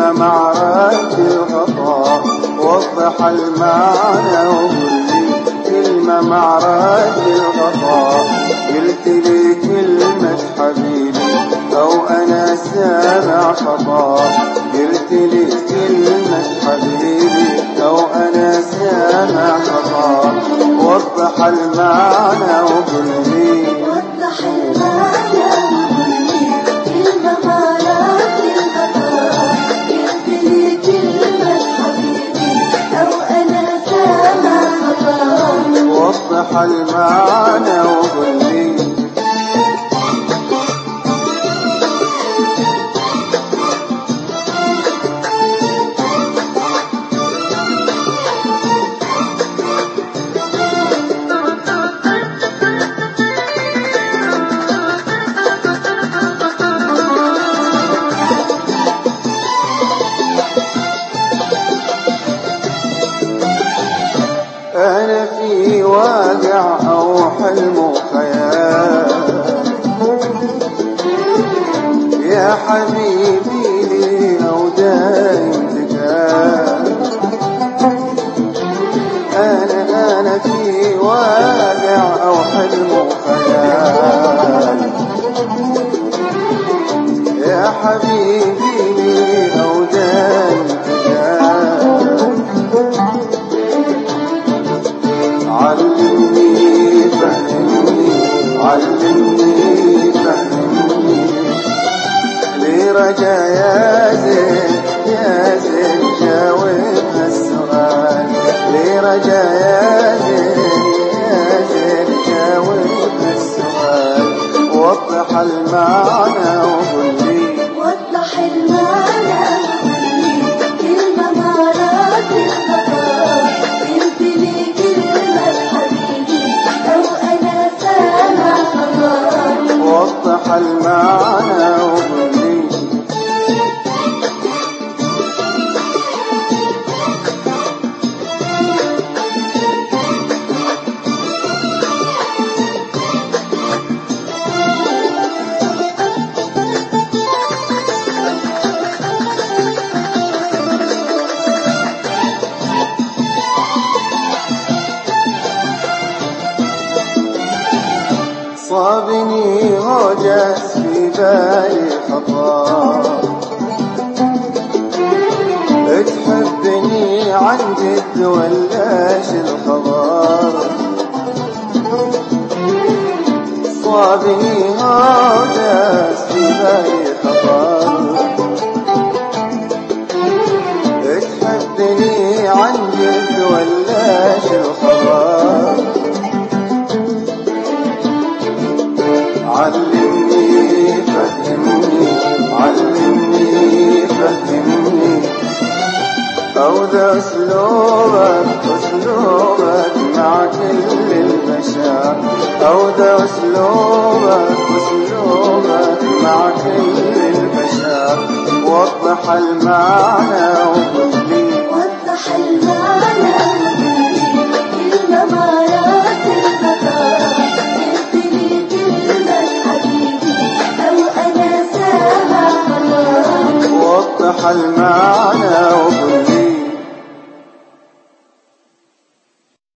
كلمة مع رد الغطاء، وضح المعنى وقل لي كلمة مع رد الغطاء. قلت لي كلمة حبيبي أو أنا سامع خطأ، قلت لي كلمة حبيبي أو أنا سامع خطأ. وضح المعنى وقل لي، وضح المعنى وقل لي كلمة مع رد الغطاء. قلت لي كلمة حبيبي أو أنا سامع خطأ. وضح المعنى وقل لي. أنا في واقع أو حلم وخيال يا حبيبي لي أو دايم تقال. أنا في واقع أو حلم وخيال يا حبيبي لي أو دايم تقال. علمني فهمني علمني فهمني لي رجا يا زين يا زين جاوب هالسؤال. لي رجا يا زين يا زين جاوب هالسؤال. وضح المعنى وقل لي، وضح المعنى وقل لي كلمة مع رد الغطاء. قلت لي كلمة حبيبي أو أنا سامع خطأ. وضح المعنى وقل لي. صابني وجس في بالي خطا، تحبني عن جد ولاش الخبر. صابني وجس في بالي خطا، تحبني عن جد ولاش الخبر. علمني فهمني علمني فهمني أو ذا أسلوبك أسلوبك مع كل البشر. أو ذا أسلوبك أسلوبك مع كل البشر. وضح المعنى